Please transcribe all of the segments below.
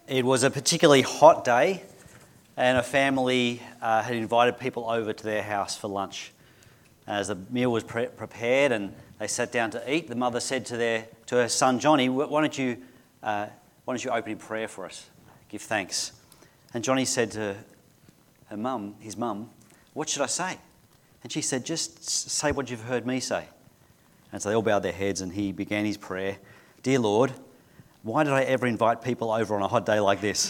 It was a particularly hot day, and a family had invited people over to their house for lunch. As the meal was prepared and they sat down to eat, the mother said to her son Johnny, "Why don't you open in prayer for us? Give thanks." And Johnny said to his mum, "What should I say?" And she said, "Just say what you've heard me say." And so they all bowed their heads, and he began his prayer. "Dear Lord, why did I ever invite people over on a hot day like this?"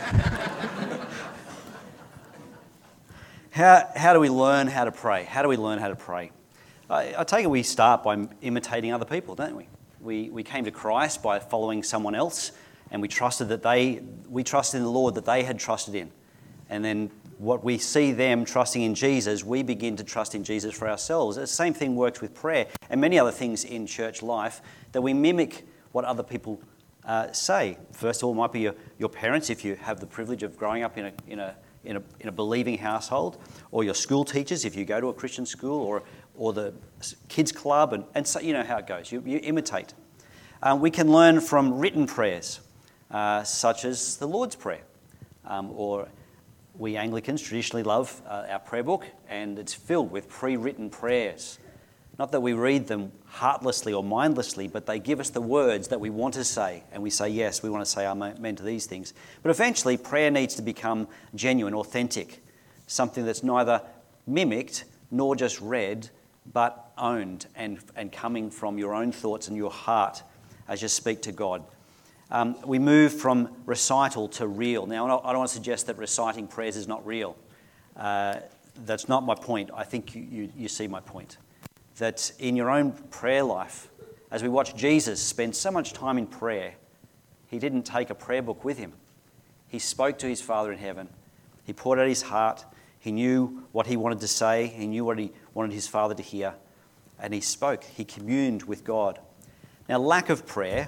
How do we learn how to pray? How do we learn how to pray? I take it we start by imitating other people, don't we? We came to Christ by following someone else, and we trusted in the Lord that they had trusted in. And then what we see them trusting in Jesus, we begin to trust in Jesus for ourselves. The same thing works with prayer and many other things in church life, that we mimic what other people say. First of all, it might be your parents, if you have the privilege of growing up in a believing household, or your school teachers if you go to a Christian school, or the kids club, and so you know how it goes. You imitate. We can learn from written prayers, such as the Lord's Prayer, or we Anglicans traditionally love our prayer book, and it's filled with pre-written prayers. Not that we read them heartlessly or mindlessly, but they give us the words that we want to say, and we say, yes, we want to say amen to these things. But eventually, prayer needs to become genuine, authentic, something that's neither mimicked nor just read, but owned and coming from your own thoughts and your heart as you speak to God. We move from recital to real. Now, I don't want to suggest that reciting prayers is not real. That's not my point. I think you see my point. That in your own prayer life, as we watch Jesus spend so much time in prayer, he didn't take a prayer book with him. He spoke to his Father in heaven. He poured out his heart. He knew what he wanted to say. He knew what he wanted his Father to hear. And he spoke. He communed with God. Now, lack of prayer,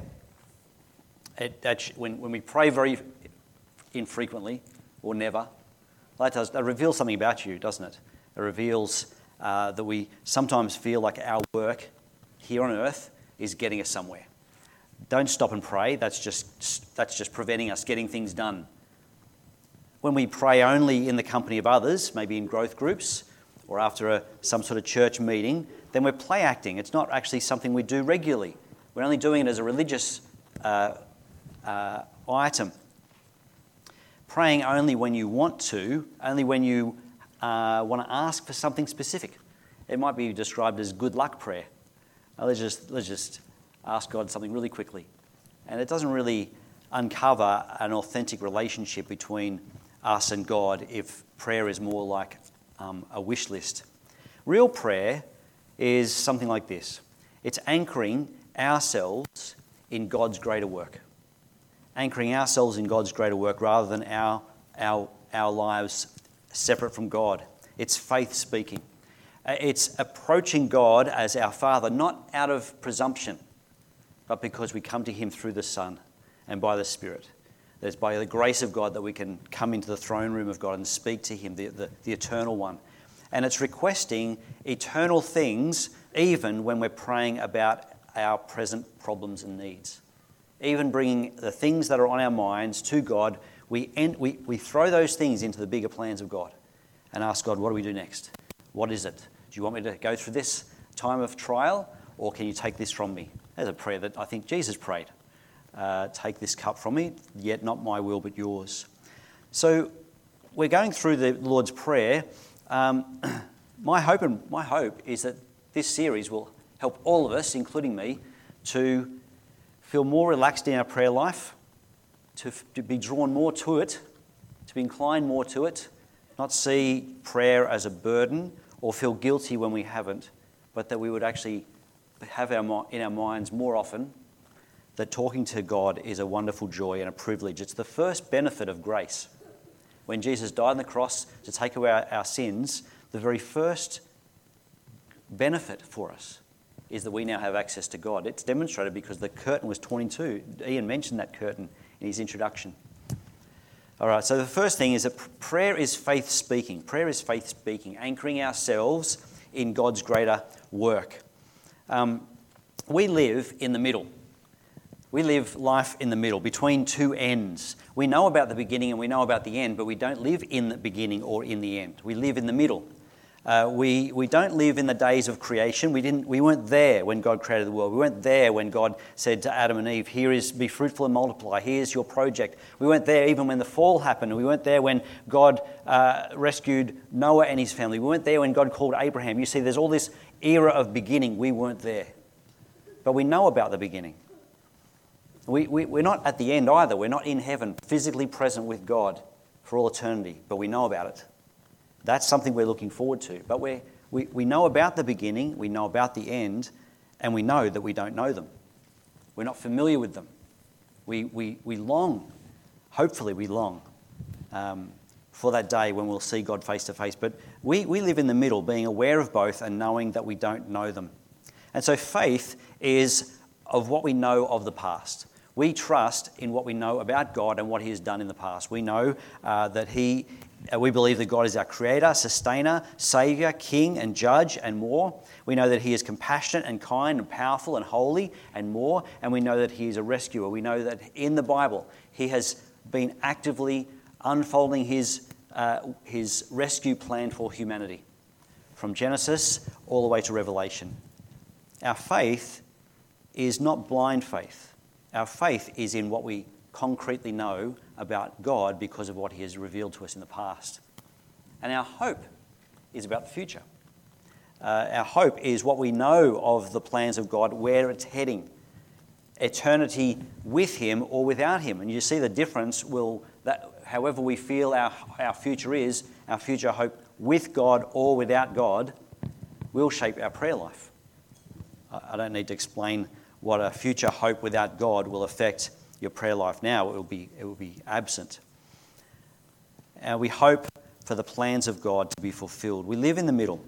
when we pray very infrequently or never, that reveals something about you, doesn't it? It reveals that we sometimes feel like our work here on earth is getting us somewhere. Don't stop and pray. That's just preventing us getting things done. When we pray only in the company of others, maybe in growth groups or after some sort of church meeting, then we're play acting. It's not actually something we do regularly. We're only doing it as a religious item. Praying only when you want to, only when you want to ask for something specific. It might be described as good luck prayer. Let's just ask God something really quickly. And it doesn't really uncover an authentic relationship between us and God if prayer is more like a wish list. Real prayer is something like this. It's anchoring ourselves in God's greater work. Anchoring ourselves in God's greater work rather than our lives separate from God. It's faith speaking. It's approaching God as our Father, not out of presumption, but because we come to him through the Son and by the Spirit. It's by the grace of God that we can come into the throne room of God and speak to him, the eternal one. And it's requesting eternal things even when we're praying about our present problems and needs. Even bringing the things that are on our minds to God, we throw those things into the bigger plans of God and ask God, what do we do next? What is it? Do you want me to go through this time of trial, or can you take this from me? There's a prayer that I think Jesus prayed. Take this cup from me, yet not my will but yours. So we're going through the Lord's Prayer. My hope is that this series will help all of us, including me, to feel more relaxed in our prayer life, to be drawn more to it, to be inclined more to it, not see prayer as a burden or feel guilty when we haven't, but that we would actually have in our minds more often that talking to God is a wonderful joy and a privilege. It's the first benefit of grace. When Jesus died on the cross to take away our sins, the very first benefit for us is that we now have access to God. It's demonstrated because the curtain was torn in two. Ian mentioned that curtain in his introduction. All right, so the first thing is that prayer is faith speaking. Prayer is faith speaking, anchoring ourselves in God's greater work. We live in the middle. We live life in the middle, between two ends. We know about the beginning and we know about the end, but we don't live in the beginning or in the end. We live in the middle. We don't live in the days of creation. We weren't there when God created the world. We weren't there when God said to Adam and Eve, be fruitful and multiply. Here's your project. We weren't there even when the fall happened. We weren't there when God rescued Noah and his family. We weren't there when God called Abraham. You see, there's all this era of beginning. We weren't there. But we know about the beginning. We're not at the end either. We're not in heaven, physically present with God for all eternity, but we know about it. That's something we're looking forward to. But we know about the beginning, we know about the end, and we know that we don't know them. We're not familiar with them. We long, hopefully we long for that day when we'll see God face to face. But we live in the middle, being aware of both and knowing that we don't know them. And so faith is of what we know of the past. We trust in what we know about God and what He has done in the past. We know that we believe that God is our creator, sustainer, saviour, king and judge and more. We know that He is compassionate and kind and powerful and holy and more. And we know that He is a rescuer. We know that in the Bible He has been actively unfolding His rescue plan for humanity, from Genesis all the way to Revelation. Our faith is not blind faith. Our faith is in what we concretely know about God because of what He has revealed to us in the past. And our hope is about the future. Our hope is what we know of the plans of God, where it's heading. Eternity with Him or without Him. And you see the difference that however we feel our future is, our future hope with God or without God will shape our prayer life. I don't need to explain what a future hope without God will affect your prayer life now. It will be absent. We hope for the plans of God to be fulfilled. We live in the middle.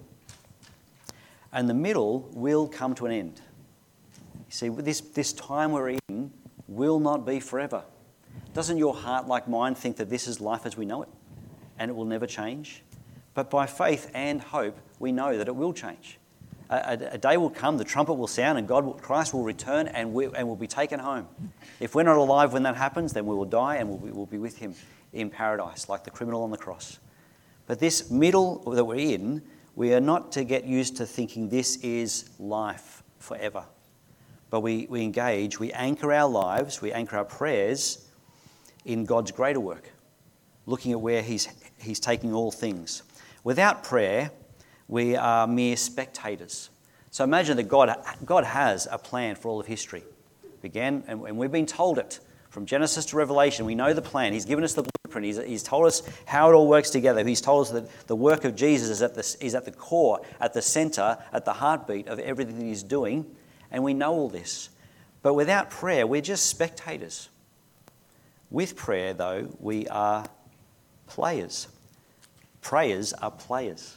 And the middle will come to an end. You see, this time we're in will not be forever. Doesn't your heart, like mine, think that this is life as we know it and it will never change? But by faith and hope, we know that it will change. A day will come, the trumpet will sound, and Christ will return and we'll be taken home. If we're not alive when that happens, then we will die and we'll be with Him in paradise, like the criminal on the cross. But this middle that we're in, we are not to get used to thinking this is life forever. But we engage, we anchor our lives, we anchor our prayers in God's greater work, looking at where He's taking all things. Without prayer, we are mere spectators. So imagine that God has a plan for all of history. Began, and we've been told it. From Genesis to Revelation, we know the plan. He's given us the blueprint. He's told us how it all works together. He's told us that the work of Jesus is at the core, at the centre, at the heartbeat of everything that He's doing. And we know all this. But without prayer, we're just spectators. With prayer, though, we are players. Prayers are players.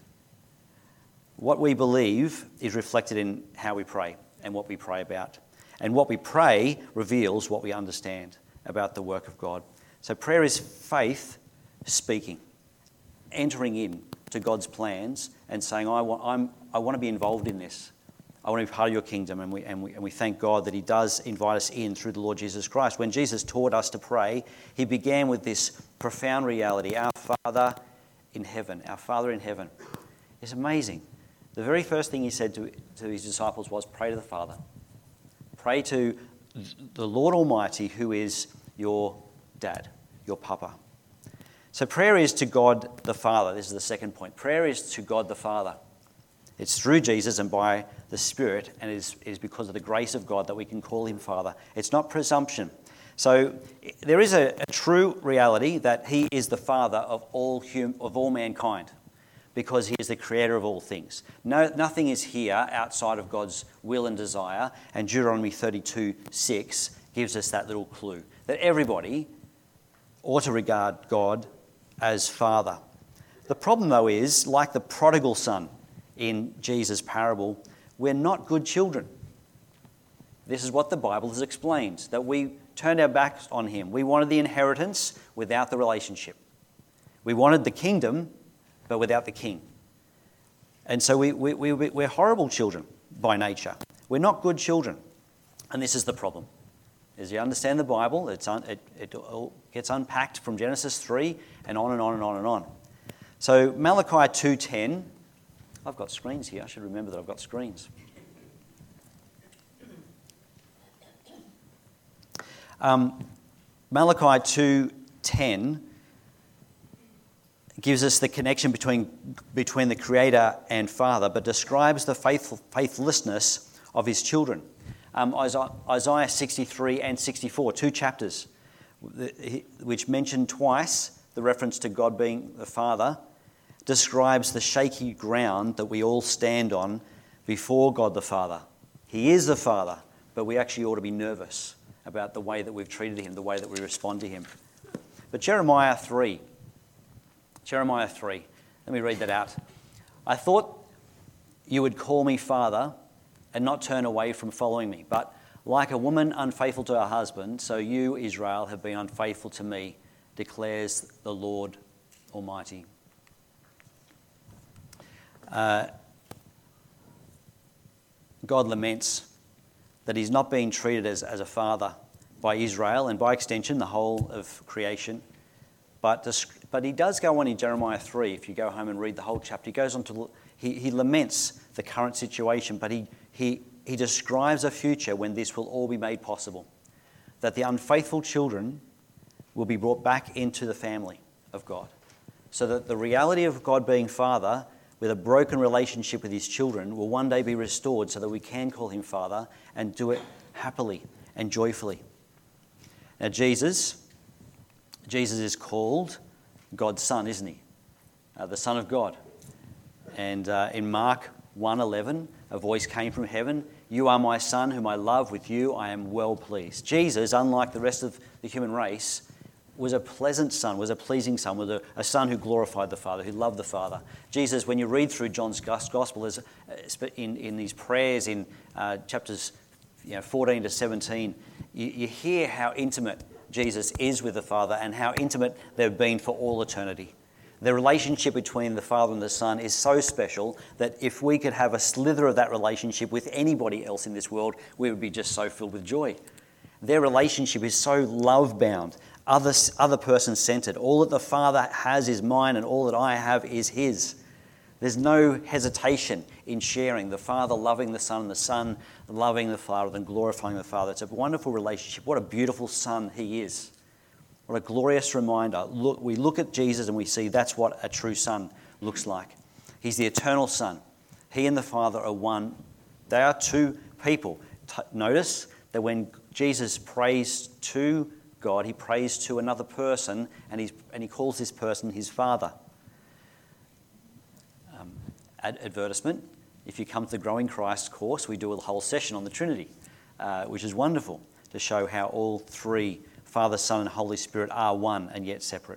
What we believe is reflected in how we pray and what we pray about. And what we pray reveals what we understand about the work of God. So prayer is faith speaking, entering in to God's plans and saying, I want to be involved in this. I want to be part of your kingdom. And we thank God that He does invite us in through the Lord Jesus Christ. When Jesus taught us to pray, He began with this profound reality, our Father in heaven, our Father in heaven. It's amazing. The very first thing He said to His disciples was, pray to the Father. Pray to the Lord Almighty, who is your dad, your papa. So prayer is to God the Father. This is the second point. Prayer is to God the Father. It's through Jesus and by the Spirit, and it is because of the grace of God that we can call Him Father. It's not presumption. So there is a true reality that He is the Father of all mankind, because He is the creator of all things. Nothing is here outside of God's will and desire, and Deuteronomy 32:6 gives us that little clue, that everybody ought to regard God as Father. The problem, though, is, like the prodigal son in Jesus' parable, we're not good children. This is what the Bible has explained, that we turned our backs on Him. We wanted the inheritance without the relationship. We wanted the kingdom, but without the king. And so we're horrible children by nature. We're not good children. And this is the problem. As you understand the Bible, it all gets unpacked from Genesis 3 and on and on and on and on. So Malachi 2:10, I've got screens here. I should remember that I've got screens. Malachi 2:10 gives us the connection between the Creator and Father, but describes the faithlessness of his children. Isaiah 63 and 64, 2 chapters, which mention twice the reference to God being the Father, describes the shaky ground that we all stand on before God the Father. He is the Father, but we actually ought to be nervous about the way that we've treated him, the way that we respond to him. But Jeremiah 3, let me read that out. I thought you would call me Father and not turn away from following me. But like a woman unfaithful to her husband, so you, Israel, have been unfaithful to me, declares the Lord Almighty. God laments that he's not being treated as a father by Israel and by extension the whole of creation. But he does go on in Jeremiah 3, if you go home and read the whole chapter, he goes on to, he laments the current situation, but he describes a future when this will all be made possible, that the unfaithful children will be brought back into the family of God, so that the reality of God being Father with a broken relationship with his children will one day be restored so that we can call him Father and do it happily and joyfully. Now Jesus is called God's Son, isn't he? The Son of God. And in Mark 1:11, a voice came from heaven, "You are my Son, whom I love. With you I am well pleased." Jesus, unlike the rest of the human race, was a pleasant son, was a pleasing son, was a son who glorified the Father, who loved the Father. Jesus, when you read through John's Gospel, in these prayers in chapters 14 to 17, you hear how intimate Jesus is with the Father and how intimate they've been for all eternity. The relationship between the Father and the Son is so special that if we could have a slither of that relationship with anybody else in this world, we would be just so filled with joy. Their relationship is so love-bound, other person-centered. All that the Father has is mine and all that I have is his. There's no hesitation in sharing, the Father loving the Son and the Son loving the Father and glorifying the Father. It's a wonderful relationship. What a beautiful Son he is. What a glorious reminder. We look at Jesus and we see that's what a true son looks like. He's the eternal Son. He and the Father are one. They are two people. Notice that when Jesus prays to God, he prays to another person and he calls this person his Father. Advertisement. If you come to the Growing Christ course, we do a whole session on the Trinity, which is wonderful to show how all three, Father, Son, and Holy Spirit, are one and yet separate.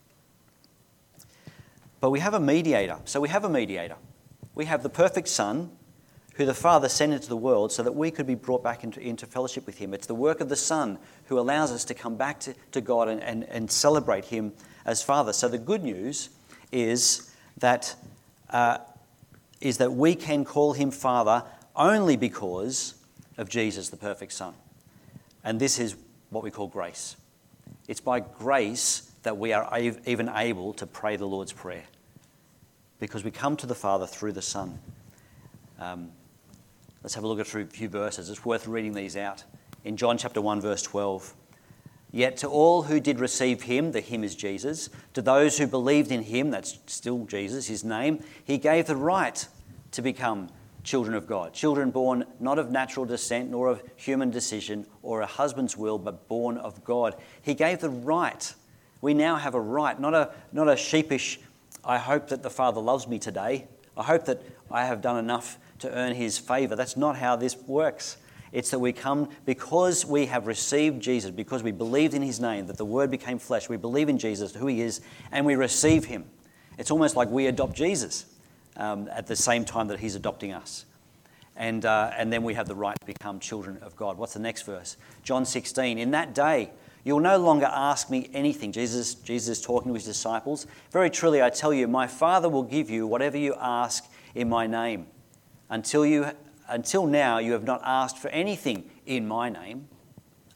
But we have a mediator. So we have a mediator. We have the perfect Son, who the Father sent into the world so that we could be brought back into fellowship with him. It's the work of the Son who allows us to come back to God and celebrate him as Father. So the good news is that we can call him Father only because of Jesus, the perfect Son. And this is what we call grace. It's by grace that we are even able to pray the Lord's Prayer, because we come to the Father through the Son. Let's have a look at a few verses. It's worth reading these out. In John chapter 1, verse 12. Yet to all who did receive him, the him is Jesus, to those who believed in him, that's still Jesus, his name, he gave the right to become children of God. Children born not of natural descent, nor of human decision, or a husband's will, but born of God. He gave the right. We now have a right, not a sheepish, I hope that the Father loves me today. I hope that I have done enough to earn his favour. That's not how this works. It's that we come because we have received Jesus, because we believed in his name, that the Word became flesh. We believe in Jesus, who he is, and we receive him. It's almost like we adopt Jesus at the same time that he's adopting us. And then we have the right to become children of God. What's the next verse? John 16. In that day, you'll no longer ask me anything. Jesus is talking to his disciples. Very truly, I tell you, my Father will give you whatever you ask in my name. Until now, you have not asked for anything in my name.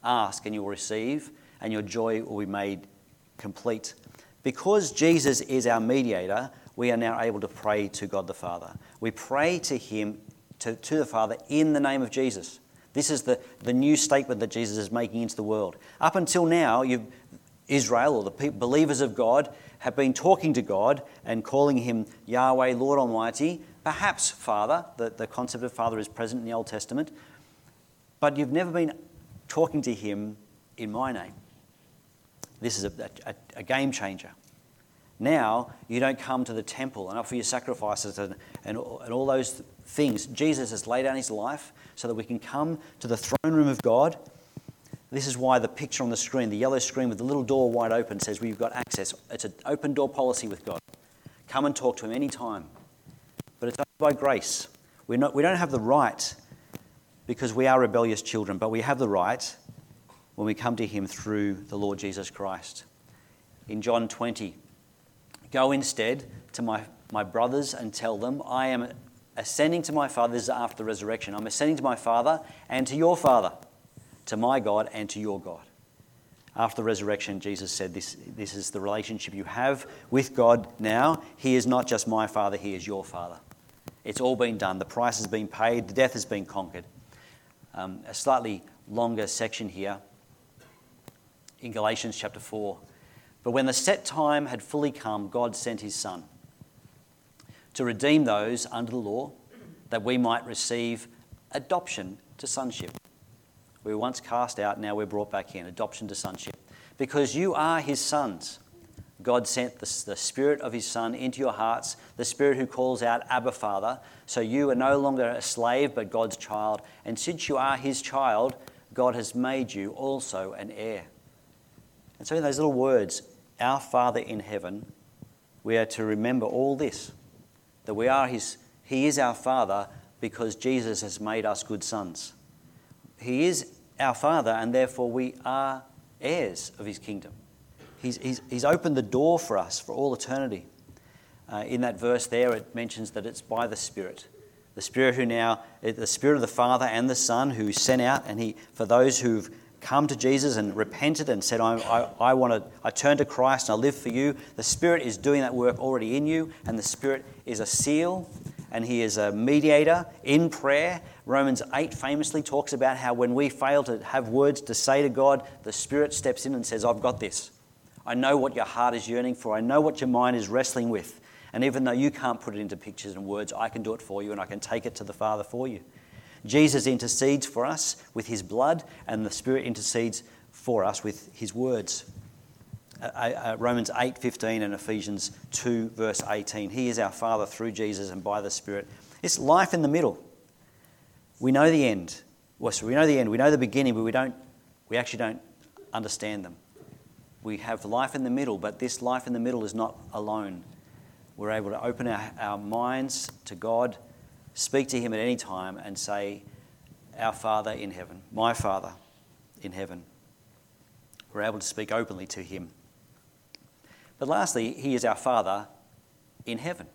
Ask and you'll receive, and your joy will be made complete. Because Jesus is our mediator, we are now able to pray to God the Father. We pray to him, to the Father, in the name of Jesus. This is the new statement that Jesus is making into the world. Up until now, Israel, or the believers of God, have been talking to God and calling him Yahweh, Lord Almighty, perhaps Father. The concept of Father is present in the Old Testament. But you've never been talking to him in my name. This is a game changer. Now, you don't come to the temple and offer your sacrifices and all those things. Jesus has laid down his life so that we can come to the throne room of God. This is why the picture on the screen, the yellow screen with the little door wide open, says we've got access. It's an open door policy with God. Come and talk to him any time. But it's only by grace. We don't have the right because we are rebellious children, but we have the right when we come to him through the Lord Jesus Christ. In John 20, go instead to my brothers and tell them, I am ascending to my Father. This is after the resurrection. I'm ascending to my Father and to your Father, to my God and to your God. After the resurrection, Jesus said, this is the relationship you have with God now. He is not just my Father, he is your Father. It's all been done. The price has been paid. The death has been conquered. A slightly longer section here in Galatians chapter 4. But when the set time had fully come, God sent his Son to redeem those under the law, that we might receive adoption to sonship. We were once cast out, now we're brought back in, adoption to sonship. Because you are his sons. God sent the Spirit of his Son into your hearts, the Spirit who calls out, Abba, Father. So you are no longer a slave, but God's child. And since you are his child, God has made you also an heir. And so in those little words, our Father in heaven, we are to remember all this, that he is our Father because Jesus has made us good sons. He is our Father, and therefore we are heirs of his kingdom. He's opened the door for us for all eternity. In that verse there, it mentions that it's by the Spirit. The Spirit the Spirit of the Father and the Son who is sent out, and for those who've come to Jesus and repented and said, I turn to Christ and I live for you. The Spirit is doing that work already in you, and the Spirit is a seal, and he is a mediator in prayer. Romans 8 famously talks about how when we fail to have words to say to God, the Spirit steps in and says, I've got this. I know what your heart is yearning for. I know what your mind is wrestling with. And even though you can't put it into pictures and words, I can do it for you, and I can take it to the Father for you. Jesus intercedes for us with his blood, and the Spirit intercedes for us with his words. Romans 8:15 and Ephesians 2 verse 18. He is our Father through Jesus and by the Spirit. It's life in the middle. We know the end. Well, so we know the end. We know the beginning, but we actually don't understand them. We have life in the middle, but this life in the middle is not alone. We're able to open our minds to God, speak to him at any time and say, our Father in heaven, my Father in heaven. We're able to speak openly to him. But lastly, he is our Father in heaven.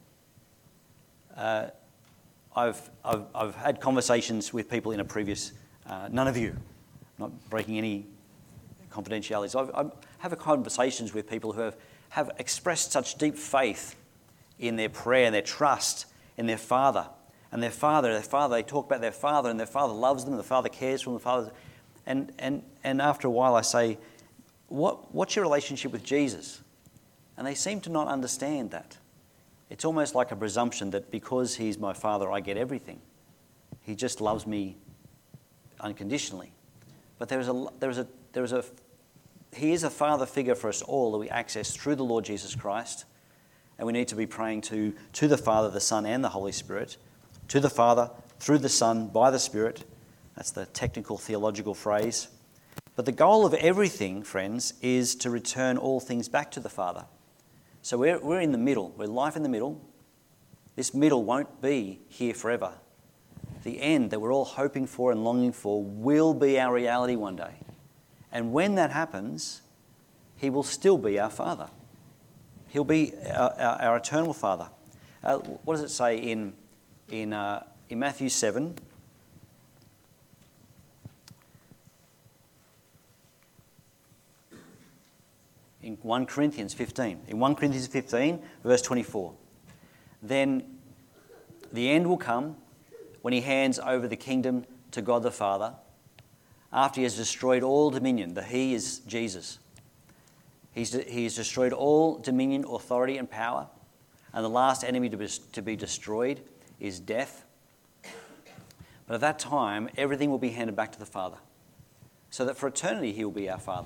I've had conversations with people in a previous, none of you, not breaking any confidentialities. I have conversations with people who have expressed such deep faith in their prayer and their trust in their Father. And their Father, they talk about their Father, and their Father loves them, the Father cares for them, the Father. And after a while I say, what's your relationship with Jesus? And they seem to not understand that. It's almost like a presumption that because he's my Father, I get everything. He just loves me unconditionally. But he is a Father figure for us all that we access through the Lord Jesus Christ. And we need to be praying to the Father, the Son, and the Holy Spirit. To the Father, through the Son, by the Spirit. That's the technical theological phrase. But the goal of everything, friends, is to return all things back to the Father. So we're in the middle. We're life in the middle. This middle won't be here forever. The end that we're all hoping for and longing for will be our reality one day. And when that happens, he will still be our Father. He'll be our eternal Father. What does it say in Matthew 7? in 1 Corinthians 15. In 1 Corinthians 15, verse 24. Then the end will come when he hands over the kingdom to God the Father, after he has destroyed all dominion. The he is Jesus. He has destroyed all dominion, authority, and power. And the last enemy to be destroyed is death. But at that time, everything will be handed back to the Father, so that for eternity he will be our Father.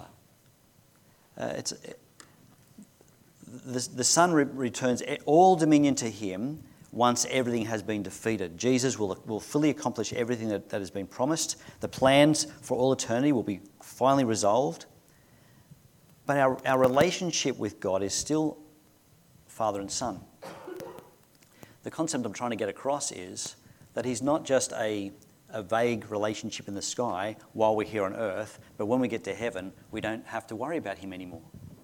The Son returns all dominion to him once everything has been defeated. Jesus will fully accomplish everything that has been promised. The plans for all eternity will be finally resolved. But our relationship with God is still Father and Son. The concept I'm trying to get across is that he's not just a vague relationship in the sky while we're here on earth, but when we get to heaven, we don't have to worry about him anymore.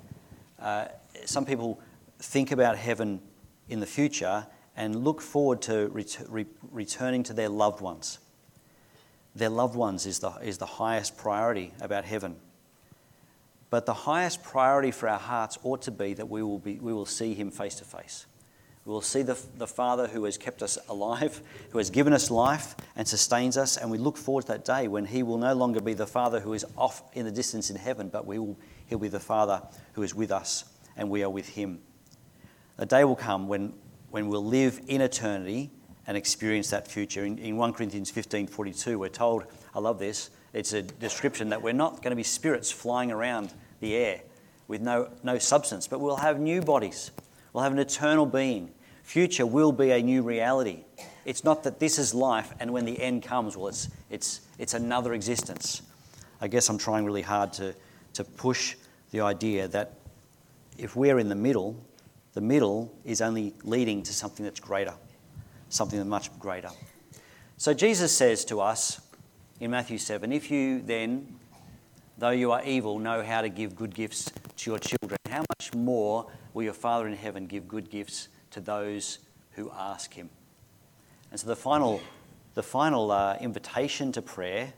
Some people think about heaven in the future and look forward to returning to their loved ones. Their loved ones is the highest priority about heaven. But the highest priority for our hearts ought to be that we will see him face to face. We will see the Father who has kept us alive, who has given us life and sustains us, and we look forward to that day when he will no longer be the Father who is off in the distance in heaven, but he'll be the Father who is with us and we are with him. A day will come when we'll live in eternity and experience that future. In 1 Corinthians 15:42, we're told, I love this, it's a description that we're not going to be spirits flying around the air with no substance, but we'll have new bodies. We'll have an eternal being. Future will be a new reality. It's not that this is life and when the end comes, well, it's another existence. I guess I'm trying really hard to push the idea that if we're in the middle is only leading to something that's greater, something that's much greater. So Jesus says to us in Matthew 7, if you then, though you are evil, know how to give good gifts to your children, how much more will your Father in heaven give good gifts to those who ask him? And so the final invitation to prayer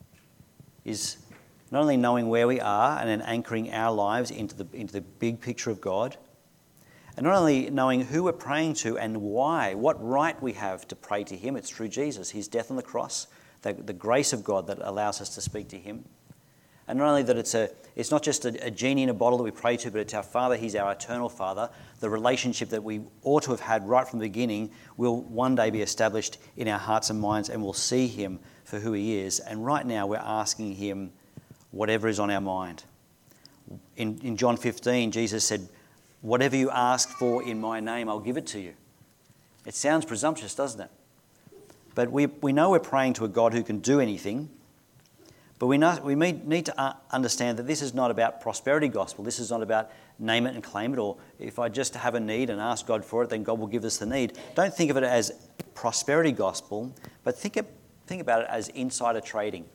is not only knowing where we are and then anchoring our lives into the big picture of God, and not only knowing who we're praying to and why, what right we have to pray to him. It's through Jesus, his death on the cross, the grace of God that allows us to speak to him. And not only that it's not just a genie in a bottle that we pray to, but it's our Father, he's our eternal Father. The relationship that we ought to have had right from the beginning will one day be established in our hearts and minds, and we'll see him for who he is. And right now we're asking him whatever is on our mind. In John 15, Jesus said, whatever you ask for in my name, I'll give it to you. It sounds presumptuous, doesn't it? But we know we're praying to a God who can do anything. But we need to understand that this is not about prosperity gospel. This is not about name it and claim it, or if I just have a need and ask God for it, then God will give us the need. Don't think of it as prosperity gospel, but think about it as insider trading.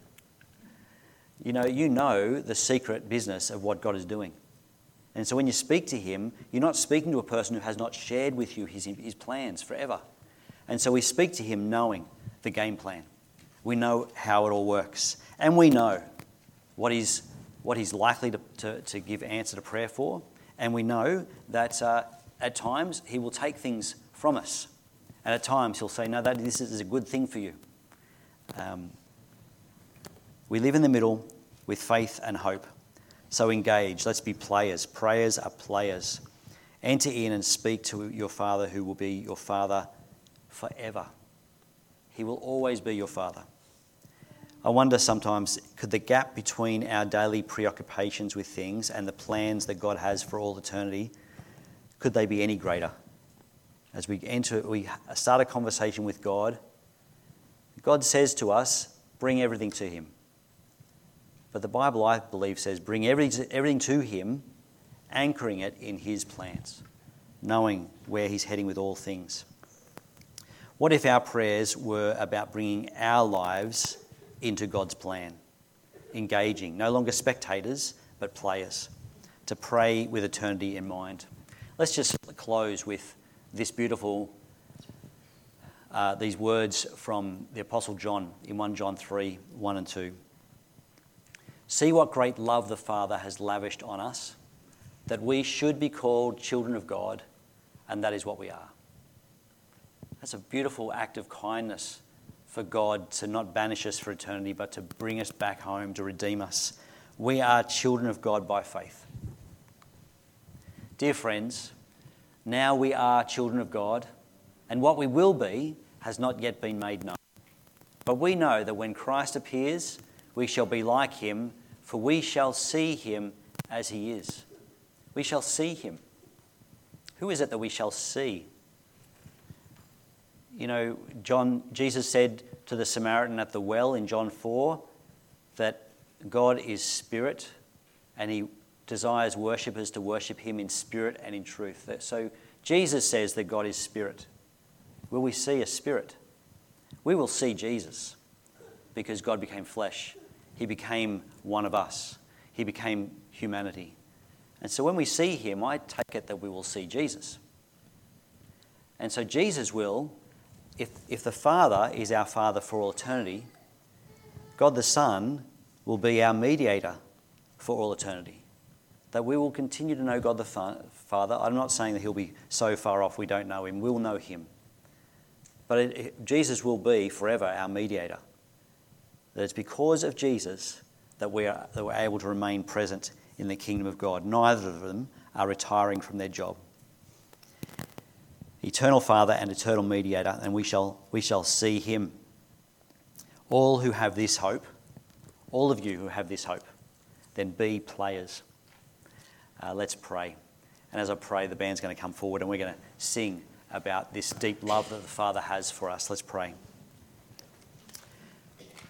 You know the secret business of what God is doing. And so when you speak to him, you're not speaking to a person who has not shared with you his plans forever. And so we speak to him knowing the game plan. We know how it all works. And we know what he's likely to give answer to prayer for. And we know that at times he will take things from us. And at times he'll say, no, this is a good thing for you. We live in the middle with faith and hope. So engage. Let's be players. Prayers are players. Enter in and speak to your Father who will be your Father forever. He will always be your Father. I wonder sometimes, could the gap between our daily preoccupations with things and the plans that God has for all eternity, could they be any greater? As we start a conversation with God, God says to us, bring everything to him. But the Bible, I believe, says bring everything to him, anchoring it in his plans, knowing where he's heading with all things. What if our prayers were about bringing our lives into God's plan, engaging, no longer spectators, but players, to pray with eternity in mind? Let's just close with this beautiful, these words from the Apostle John in 1 John 3, 1 and 2. See what great love the Father has lavished on us, that we should be called children of God, and that is what we are. That's a beautiful act of kindness for God to not banish us for eternity, but to bring us back home, to redeem us. We are children of God by faith. Dear friends, now we are children of God, and what we will be has not yet been made known. But we know that when Christ appears, we shall be like him, for we shall see him as he is. We shall see him. Who is it that we shall see? You know, Jesus said to the Samaritan at the well in John 4 that God is spirit, and he desires worshippers to worship him in spirit and in truth. So Jesus says that God is spirit. Will we see a spirit? We will see Jesus, because God became flesh. He became one of us. He became humanity. And so when we see him, I take it that we will see Jesus. And so Jesus will, if the Father is our Father for all eternity, God the Son will be our mediator for all eternity. That we will continue to know God the Father. I'm not saying that he'll be so far off we don't know him. We'll know him. But Jesus will be forever our mediator. That it's because of Jesus that we're able to remain present in the kingdom of God. Neither of them are retiring from their job. Eternal Father and eternal mediator, and we shall see him. All who have this hope, all of you who have this hope, then be players. Let's pray. And as I pray, the band's going to come forward and we're going to sing about this deep love that the Father has for us. Let's pray.